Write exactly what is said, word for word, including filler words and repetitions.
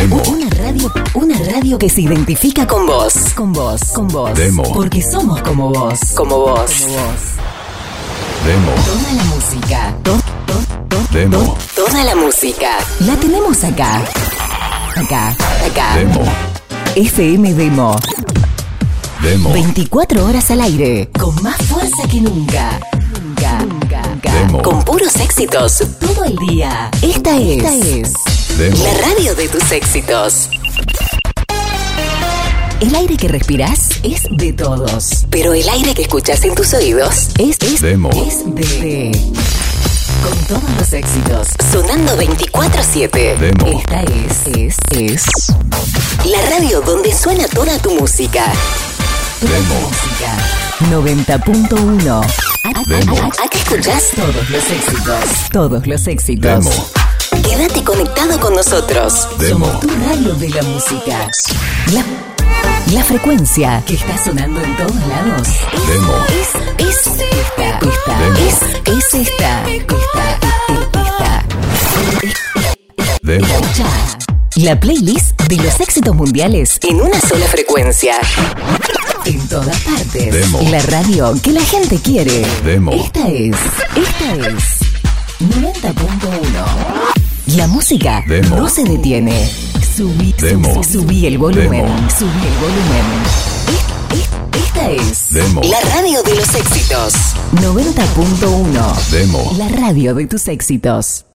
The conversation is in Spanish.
Demo. Una radio, una radio que se identifica con vos. Con vos, con vos. Demo. Porque somos como vos. Como vos. Como vos. Demo. Toda la música. To, to, to, Demo. to- toda la música. La tenemos acá. Acá. Acá. Demo. F M Demo. Demo. veinticuatro horas al aire. Con más fuerza que nunca. Nunca. Nunca. nunca. Demo. Con puros éxitos. Todo el día. Esta es. Esta es. Demo. La radio de tus éxitos. El aire que respirás es de todos. Pero el aire que escuchás en tus oídos es, es, Demo. es de... Con todos los éxitos. Sonando veinticuatro siete. Demo. Esta es, es, es... La radio donde suena toda tu música. Toda Demo. tu música. noventa punto uno. Demo. Acá escuchás todos los éxitos. Todos los éxitos. Demo. Quédate conectado con nosotros. Demo. Somos tu radio de la música. La, la frecuencia que está sonando en todos lados. Demo. Es, es esta. Esta. Demo. Es, es esta. Esta. Esta. Demo. Escucha. La playlist de los éxitos mundiales en una sola frecuencia. En todas partes. Demo. La radio que la gente quiere. Demo. Esta es. Esta es. noventa punto uno. La música Demo. no se detiene. Subí, Demo. subí, subí el volumen. Demo. Subí el volumen. Es- es- Esta es. Demo. La radio de los éxitos. noventa punto uno. Demo. La radio de tus éxitos.